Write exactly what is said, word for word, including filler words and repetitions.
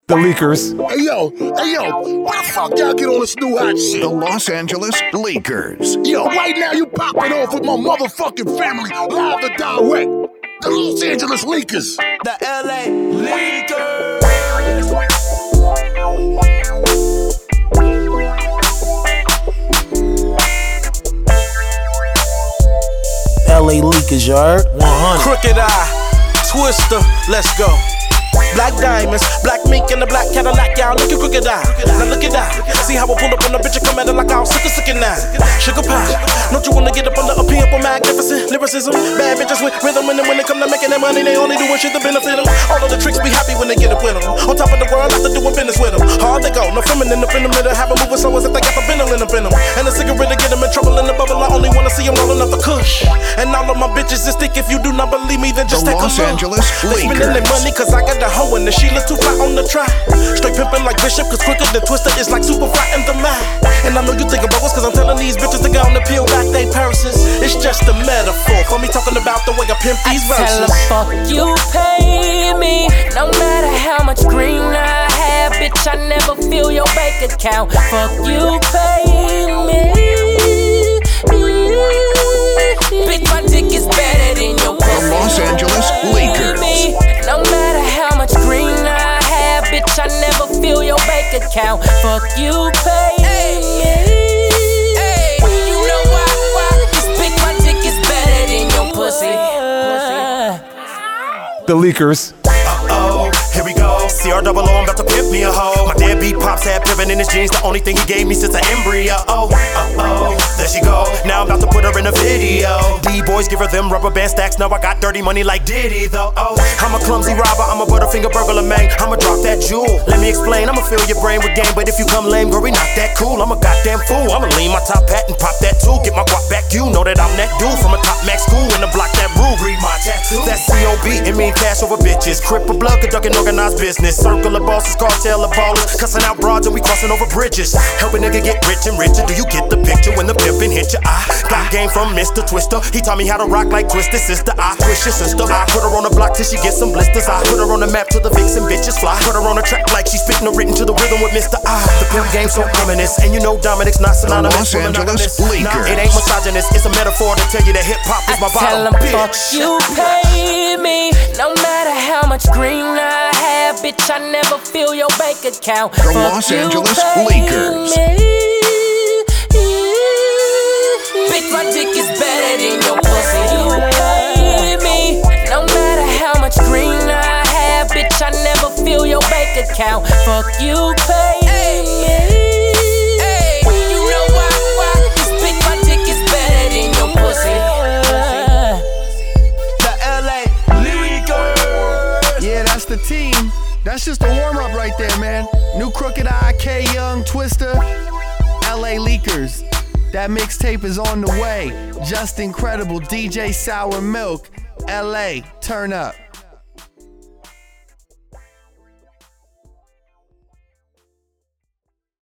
The Leakers. Hey yo, hey yo, why the fuck y'all get on this new hot shit? The Los Angeles Leakers. Yo, right now you popping off with my motherfucking family, live and direct. The Los Angeles Leakers. The L A Leakers. L A Leakers, you heard? one hundred. Crooked Eye, Twister, let's go. Black diamonds, black mink and the black Cadillac, y'all look at Crooked Eye. Now look at that. See how I pull up on the bitch and come at it like I'm sick of sick now. Sugar pie, don't you wanna get up on the appeal for magnificent lyricism? Bad bitches with rhythm, and then when they come to making that money, they only doing shit to benefit them. All of the tricks be happy when they get up with them. On top of the world, after doing business with them. Hard they go, no feminine up in the middle, have them moving so as if they got the benylin up in them. And the cigarette to get them in trouble in the bubble, I only wanna see them rolling up the kush. And all of my bitches is thick, if you do not believe me, then just The take Los a look. Angeles They spending their Leakers. money cause I got the hoe and the Sheila's too fly on the track. Straight pimpin' like Bishop cause Crooked the Twister is like super fly in the mat. And I know you think about us cause I'm telling these bitches to go on the peel back they purses. It's just a metaphor for me talking about the way I pimp these I tell verses. her, fuck you pay me, no matter how much green I have, bitch, I never feel your bank account. Fuck you pay me, bitch, my dick is better than your pussy. The Los Angeles Leakers. Me, no matter how much green I have, bitch, I never feel your bank account. Fuck you pay me. You know why? Why? This bitch, my dick is better than your pussy. The Leakers. Uh-oh, here we go. C R double O, I'm about to pimp me a hoe. My deadbeat pops had pimpin' in his jeans, the only thing he gave me since an embryo. Oh, uh-oh, there she go. Now I'm about to put her in a video. D-boys give her them rubber band stacks. Now I got dirty money like Diddy, though. Oh, I'm a clumsy robber, I'm a butterfinger burglar, man. I'ma drop that jewel. Let me explain, I'ma fill your brain with game. But if you come lame, girl, we not that cool. I'm a goddamn fool. I'ma lean my top hat and pop that tool. Get my guap back, you know that I'm that dude from a top max school in the block that rule. Read my tattoo. That's C O B, it mean cash over bitches. Crip or blood, conducting organized business. Circle of bosses, cartel of ballers. Cussing out broads and we crossing over bridges. Help a nigga get rich and richer. Do you get the picture when the pimpin' hit you? I got game from Mister Twister. He taught me how to rock like Twisted Sister. I twist your sister. I put her on the block till she gets some blisters. I put her on the map till the vixen bitches fly. Put her on the track like she's spitting a written to the rhythm with Mister I. The pimp game so ominous, and you know Dominic's not synonymous. The Los Angeles Nah, Leakers. it ain't misogynist. It's a metaphor to tell you that hip hop is my I tell bottom, them, fuck bitch. you pay me, no matter how much green I have, bitch, I never feel your bank account. The Fuck Los you Angeles pay Leakers. me. Bitch, my dick is better than your pussy. You pay me, no matter how much green I have, bitch, I never feel your bank account. Fuck you pay me. You know why? Why? This bitch, my dick is better than your pussy. The L A Leakers. Yeah, that's the team. That's just a warm-up right there, man. New Crooked Eye, K Young, Twister, L A Leakers. That mixtape is on the way. Just incredible. D J Sour Milk, L A, turn up.